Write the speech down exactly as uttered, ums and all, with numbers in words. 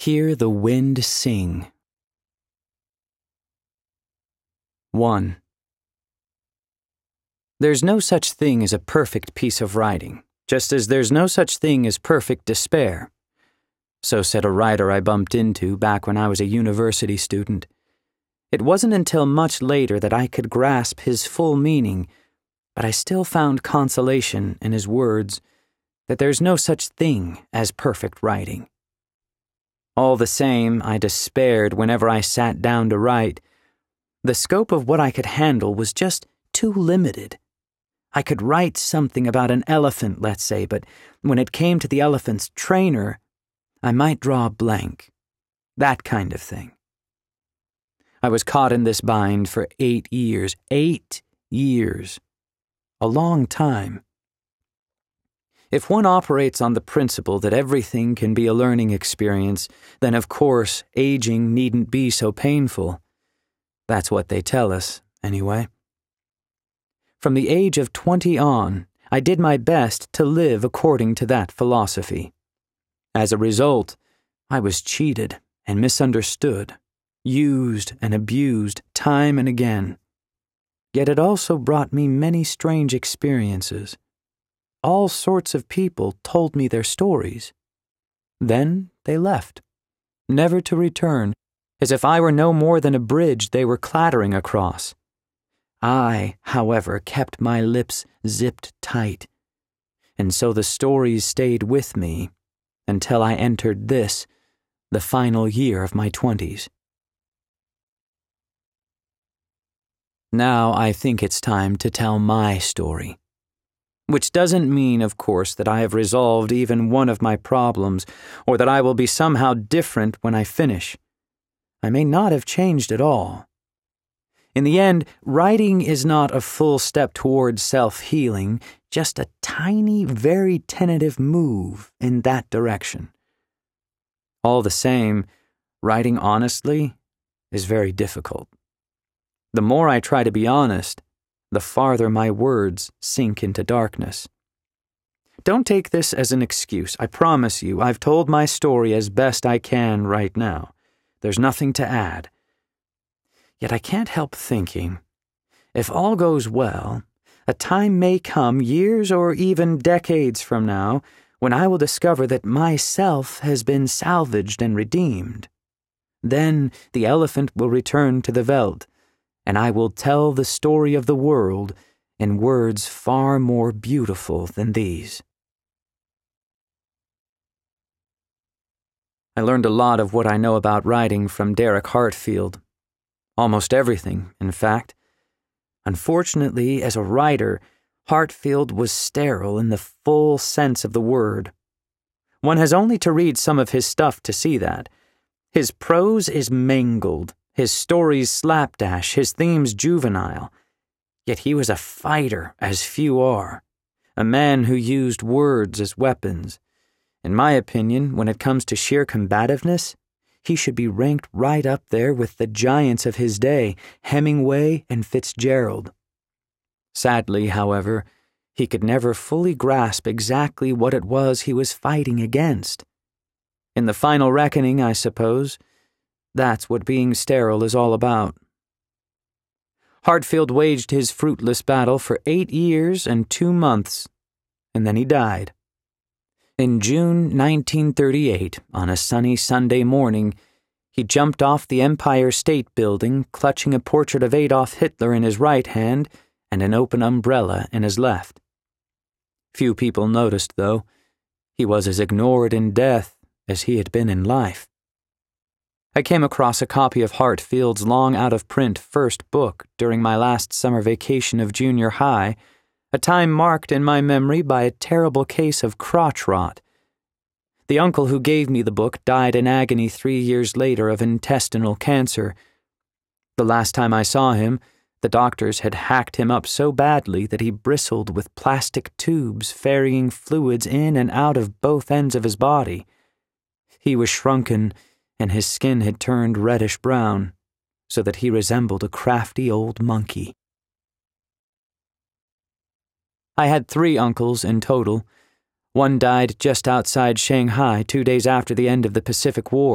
Hear the wind sing. one. There's no such thing as a perfect piece of writing, just as there's no such thing as perfect despair. So said a writer I bumped into back when I was a university student. It wasn't until much later that I could grasp his full meaning, but I still found consolation in his words that there's no such thing as perfect writing. All the same, I despaired whenever I sat down to write. The scope of what I could handle was just too limited. I could write something about an elephant, let's say, but when it came to the elephant's trainer, I might draw a blank. That kind of thing. I was caught in this bind for eight years. Eight years. A long time. If one operates on the principle that everything can be a learning experience, then of course aging needn't be so painful. That's what they tell us, anyway. From the age of twenty on, I did my best to live according to that philosophy. As a result, I was cheated and misunderstood, used and abused time and again. Yet it also brought me many strange experiences. All sorts of people told me their stories. Then they left, never to return, as if I were no more than a bridge they were clattering across. I, however, kept my lips zipped tight, and so the stories stayed with me until I entered this, the final year of my twenties. Now I think it's time to tell my story. Which doesn't mean, of course, that I have resolved even one of my problems, or that I will be somehow different when I finish. I may not have changed at all. In the end, writing is not a full step toward self-healing, just a tiny, very tentative move in that direction. All the same, writing honestly is very difficult. The more I try to be honest, the farther my words sink into darkness. Don't take this as an excuse. I promise you, I've told my story as best I can right now. There's nothing to add. Yet I can't help thinking, if all goes well, a time may come, years or even decades from now, when I will discover that myself has been salvaged and redeemed. Then the elephant will return to the veld, and I will tell the story of the world in words far more beautiful than these. I learned a lot of what I know about writing from Derek Hartfield. Almost everything, in fact. Unfortunately, as a writer, Hartfield was sterile in the full sense of the word. One has only to read some of his stuff to see that. His prose is mangled, his stories slapdash, his themes juvenile. Yet he was a fighter, as few are, a man who used words as weapons. In my opinion, when it comes to sheer combativeness, he should be ranked right up there with the giants of his day, Hemingway and Fitzgerald. Sadly, however, he could never fully grasp exactly what it was he was fighting against. In the final reckoning, I suppose, that's what being sterile is all about. Hartfield waged his fruitless battle for eight years and two months, and then he died. In June nineteen thirty-eight, on a sunny Sunday morning, he jumped off the Empire State Building, clutching a portrait of Adolf Hitler in his right hand and an open umbrella in his left. Few people noticed, though. He was as ignored in death as he had been in life. I came across a copy of Hartfield's long-out-of-print first book during my last summer vacation of junior high, a time marked in my memory by a terrible case of crotch rot. The uncle who gave me the book died in agony three years later of intestinal cancer. The last time I saw him, the doctors had hacked him up so badly that he bristled with plastic tubes ferrying fluids in and out of both ends of his body. He was shrunken, and his skin had turned reddish-brown, so that he resembled a crafty old monkey. I had three uncles in total. One died just outside Shanghai two days after the end of the Pacific War.